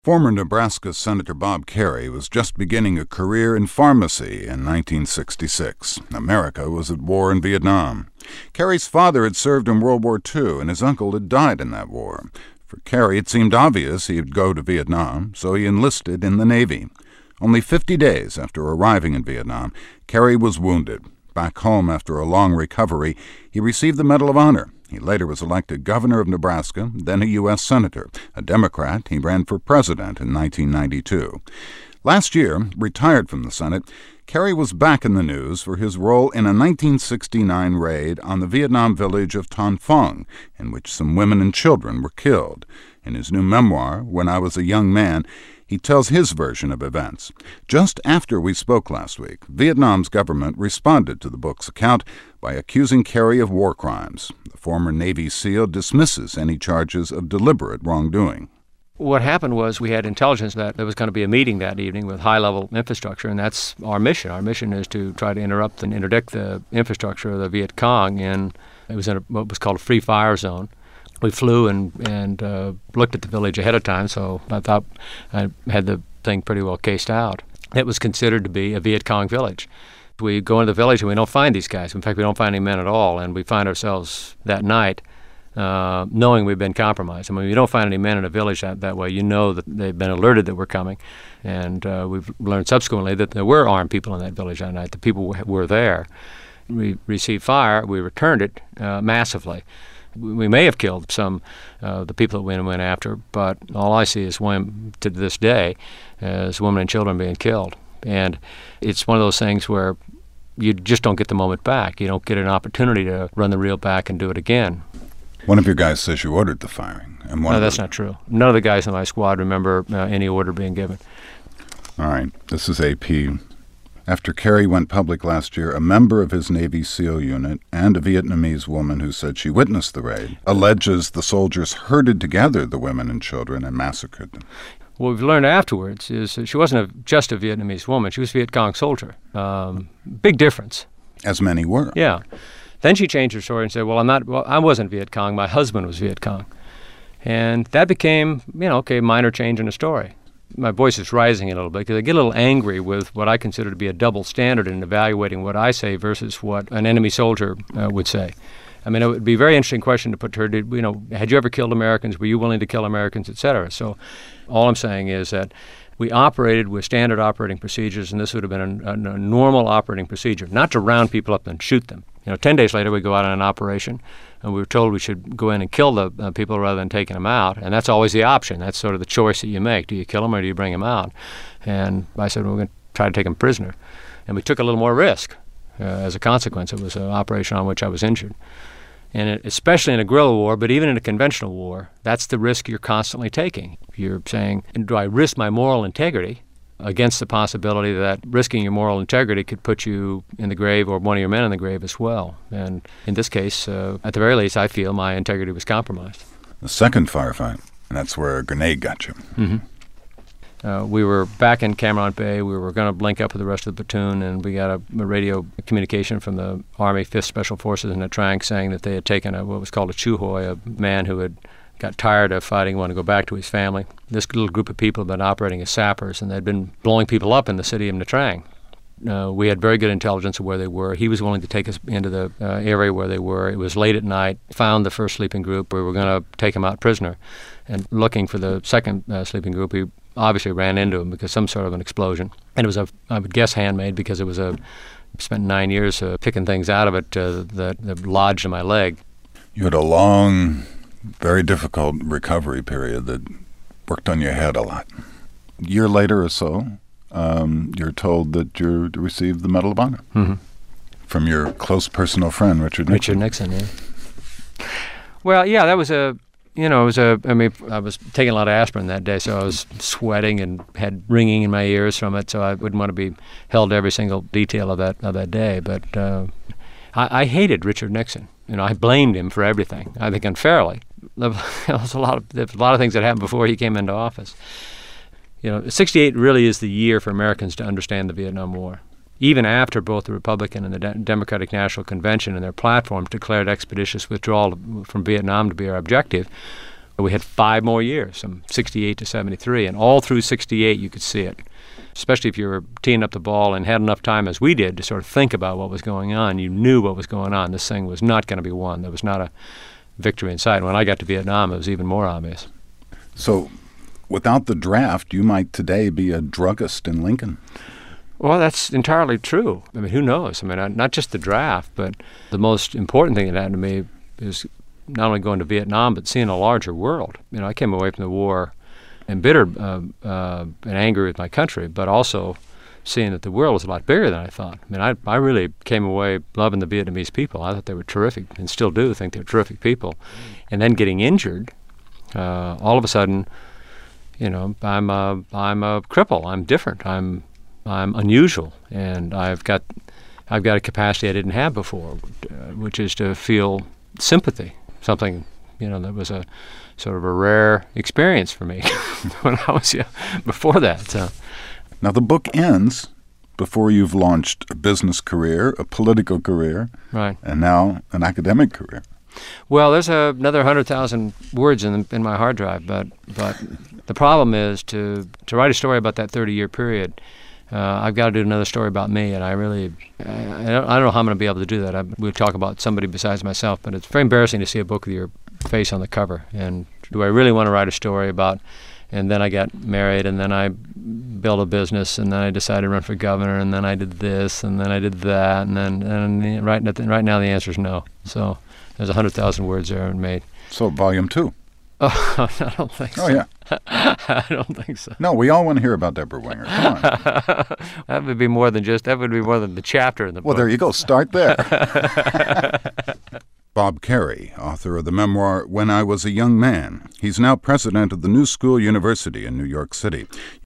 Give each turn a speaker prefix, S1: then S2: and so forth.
S1: Former Nebraska Senator Bob Kerrey was just beginning a career in pharmacy in 1966. America was at war in Vietnam. Kerrey's father had served in World War II, and his uncle had died in that war. For Kerrey, it seemed obvious he would go to Vietnam, so he enlisted in the Navy. Only 50 days after arriving in Vietnam, Kerrey was wounded. Back home after a long recovery, he received the Medal of Honor. He later was elected governor of Nebraska, then a U.S. senator. A Democrat, he ran for president in 1992. Last year, retired from the Senate, Kerrey was back in the news for his role in a 1969 raid on the Vietnam village of Ton Phuong, in which some women and children were killed. In his new memoir, When I Was a Young Man, he tells his version of events. Just after we spoke last week, Vietnam's government responded to the book's account by accusing Kerrey of war crimes. The former Navy SEAL dismisses any charges of deliberate wrongdoing.
S2: What happened was we had intelligence that there was going to be a meeting that evening with high-level infrastructure, and that's our mission. Our mission is to try to interrupt and interdict the infrastructure of the Viet Cong. It was in what was called a free fire zone. We flew and looked at the village ahead of time, so I thought I had the thing pretty well cased out. It was considered to be a Viet Cong village. We go into the village and we don't find these guys. In fact, we don't find any men at all, and we find ourselves that night knowing we've been compromised. I mean, you don't find any men in a village that way. You know that they've been alerted that we're coming, and we've learned subsequently that there were armed people in that village that night. The people were there. We received fire. We returned it massively. We may have killed some the people that we went after, but all I see is women to this day as women and children being killed. And it's one of those things where you just don't get the moment back. You don't get an opportunity to run the reel back and do it again.
S1: One of your guys says you ordered the firing. And
S2: no, that's not true. None of the guys in my squad remember any order being given.
S1: All right. This is AP. After Kerrey went public last year, a member of his Navy SEAL unit and a Vietnamese woman who said she witnessed the raid alleges the soldiers herded together the women and children and massacred them.
S2: What we've learned afterwards is that she wasn't just a Vietnamese woman. She was a Viet Cong soldier. Big difference.
S1: As many were.
S2: Yeah. Then she changed her story and said, I wasn't Viet Cong. My husband was Viet Cong. And that became, minor change in the story. My voice is rising a little bit because I get a little angry with what I consider to be a double standard in evaluating what I say versus what an enemy soldier would say. I mean, it would be a very interesting question to put to her. Had you ever killed Americans? Were you willing to kill Americans, et cetera? So all I'm saying is that we operated with standard operating procedures, and this would have been a normal operating procedure, not to round people up and shoot them. 10 days later, we go out on an operation, and we were told we should go in and kill the people rather than taking them out. And that's always the option. That's sort of the choice that you make. Do you kill them or do you bring them out? And I said, we're going to try to take them prisoner. And we took a little more risk. As a consequence, it was an operation on which I was injured. And especially in a guerrilla war, but even in a conventional war, that's the risk you're constantly taking. You're saying, do I risk my moral integrity against the possibility that risking your moral integrity could put you in the grave or one of your men in the grave as well? And in this case, at the very least, I feel my integrity was compromised.
S1: The second firefight, and that's where a grenade got you.
S2: Mm-hmm. We were back in Cam Ranh Bay. We were going to link up with the rest of the platoon, and we got a radio communication from the Army 5th Special Forces in Nha Trang saying that they had taken what was called a Chu Hoi, a man who had got tired of fighting, wanted to go back to his family. This little group of people had been operating as sappers, and they'd been blowing people up in the city of Nha Trang. We had very good intelligence of where they were. He was willing to take us into the area where they were. It was late at night, found the first sleeping group. We were going to take him out prisoner. And looking for the second sleeping group, we obviously ran into him because some sort of an explosion. And it was, I would guess, handmade because it was spent 9 years picking things out of it that lodged in my leg.
S1: You had a long, very difficult recovery period that worked on your head a lot. A year later or so, you're told that you're to receive the Medal of Honor from your close personal friend, Richard Nixon.
S2: Richard Nixon, yeah. Well, yeah, that was I was taking a lot of aspirin that day, so I was sweating and had ringing in my ears from it, so I wouldn't want to be held to every single detail of that day. But I hated Richard Nixon. I blamed him for everything, I think unfairly. There was a lot of things that happened before he came into office. 68 really is the year for Americans to understand the Vietnam War. Even after both the Republican and the Democratic National Convention and their platforms declared expeditious withdrawal from Vietnam to be our objective, We had 5 more years, from 68 to 73, and all through 68 you could see it, especially if you were teeing up the ball and had enough time, as we did, to sort of think about what was going on. You knew what was going on. This thing was not going to be won. There was not a victory in sight. When I got to Vietnam, it was even more obvious.
S1: So without the draft, you might today be a druggist in Lincoln.
S2: Well, that's entirely true. I mean, who knows? I mean, not just the draft, but the most important thing that happened to me is not only going to Vietnam, but seeing a larger world. I came away from the war embittered and angry with my country, but also seeing that the world was a lot bigger than I thought. I mean, I really came away loving the Vietnamese people. I thought they were terrific, and still do think they're terrific people. And then getting injured, all of a sudden, I'm a cripple. I'm different. I'm unusual, and I've got a capacity I didn't have before, which is to feel sympathy. Something that was a sort of a rare experience for me when I was before that. So.
S1: Now the book ends before you've launched a business career, a political career,
S2: right,
S1: and now an academic career.
S2: Well, there's another 100,000 words in my hard drive, but the problem is to write a story about that 30-year period. I've got to do another story about me, and I don't know how I'm going to be able to do that. We'll talk about somebody besides myself, but it's very embarrassing to see a book with your face on the cover. And do I really want to write a story about, and then I got married, and then I built a business, and then I decided to run for governor, and then I did this, and then I did that, and right now the answer is no. So there's 100,000 words there and made.
S1: So volume 2.
S2: Oh, I don't think so.
S1: Oh, yeah.
S2: I don't think so.
S1: No, we all want to hear about Deborah Winger. Come on.
S2: That would be more than the chapter in the book.
S1: Well, there you go. Start there. Bob Kerrey, author of the memoir When I Was a Young Man. He's now president of the New School University in New York City.